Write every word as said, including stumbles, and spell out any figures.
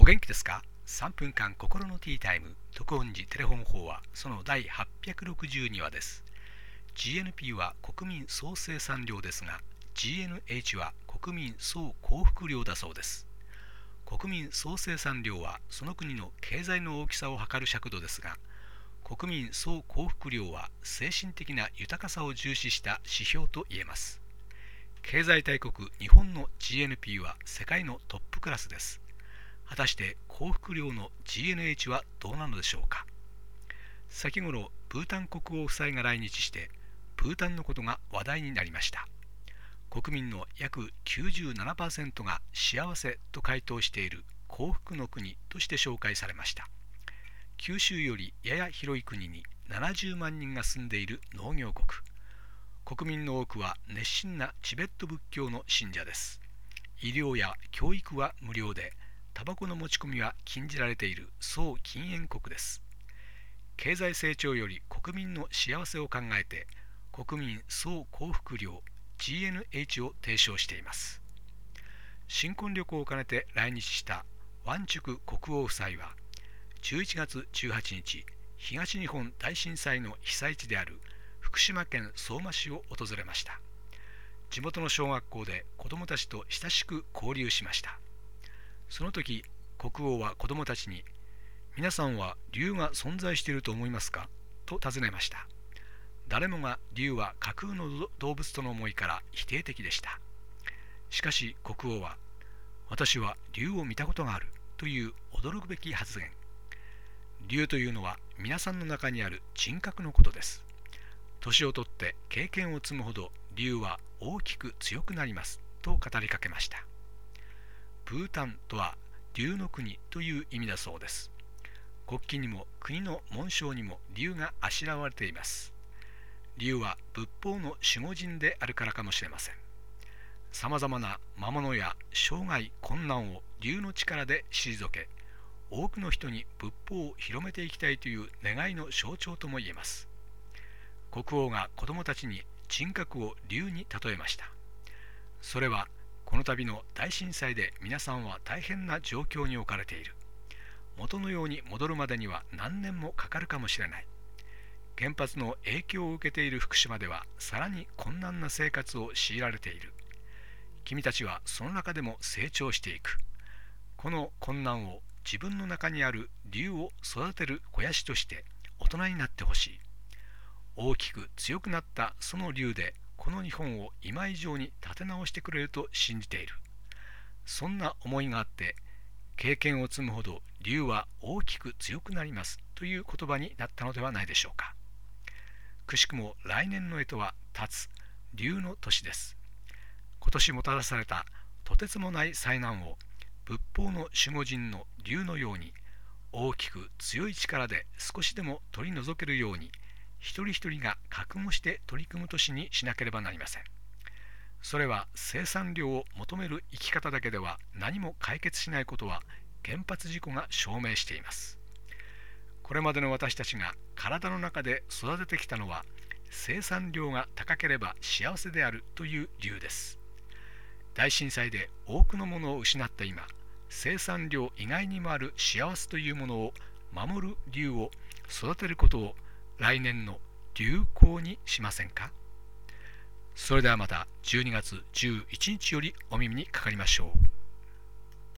元気ですか？ さん 分間心のティータイム特音寺テレフォン法話その第はっぴゃくろくじゅうにわです。 ジーエヌピー は国民総生産量ですが ジーエヌエイチ は国民総幸福量だそうです。国民総生産量はその国の経済の大きさを測る尺度ですが、国民総幸福量は精神的な豊かさを重視した指標と言えます。経済大国日本の ジーエヌピー は世界のトップクラスです。果たして幸福量の ジーエヌエイチ はどうなのでしょうか。先頃ブータン国王夫妻が来日してブータンのことが話題になりました。国民の約 きゅうじゅうななパーセント が幸せと回答している幸福の国として紹介されました。九州よりやや広い国にななじゅうまんにんが住んでいる農業国。国民の多くは熱心なチベット仏教の信者です。医療や教育は無料で、タバコの持ち込みは禁じられている総禁煙国です。経済成長より国民の幸せを考えて、国民総幸福量 ジーエヌエイチ を提唱しています。新婚旅行を兼ねて来日したワンチュク国王夫妻は、じゅういちがつじゅうはちにち、東日本大震災の被災地である福島県相馬市を訪れました。地元の小学校で子どもたちと親しく交流しました。その時、国王は子どもたちに、皆さんは竜が存在していると思いますかと尋ねました。誰もが竜は架空の動物との思いから否定的でした。しかし国王は、私は竜を見たことがあるという驚くべき発言。竜というのは皆さんの中にある人格のことです。年をとって経験を積むほど竜は大きく強くなりますと語りかけました。ブータンとは竜の国という意味だそうです。国旗にも国の紋章にも竜があしらわれています。竜は仏法の守護神であるからかもしれません。さまざまな魔物や障害困難を竜の力で退け、多くの人に仏法を広めていきたいという願いの象徴とも言えます。国王が子供たちに人格を竜に例えました。それはこの度の大震災で皆さんは大変な状況に置かれている。元のように戻るまでには何年もかかるかもしれない。原発の影響を受けている福島ではさらに困難な生活を強いられている。君たちはその中でも成長していく。この困難を自分の中にある竜を育てる肥やしとして大人になってほしい。大きく強くなったその竜でこの日本を今以上に立て直してくれると信じている。そんな思いがあって経験を積むほど竜は大きく強くなりますという言葉になったのではないでしょうか。くしくも来年の干支は立つ竜の年です。今年もたらされたとてつもない災難を仏法の守護神の竜のように大きく強い力で少しでも取り除けるように一人一人が覚悟して取り組む年にしなければなりません。それは生産量を求める生き方だけでは何も解決しないことは原発事故が証明しています。これまでの私たちが体の中で育ててきたのは生産量が高ければ幸せであるという理由です。大震災で多くのものを失った今、生産量以外にもある幸せというものを守る竜を育てることを来年の流行にしませんか。それではまたじゅうにがつじゅういちにちよりお耳にかかりましょう。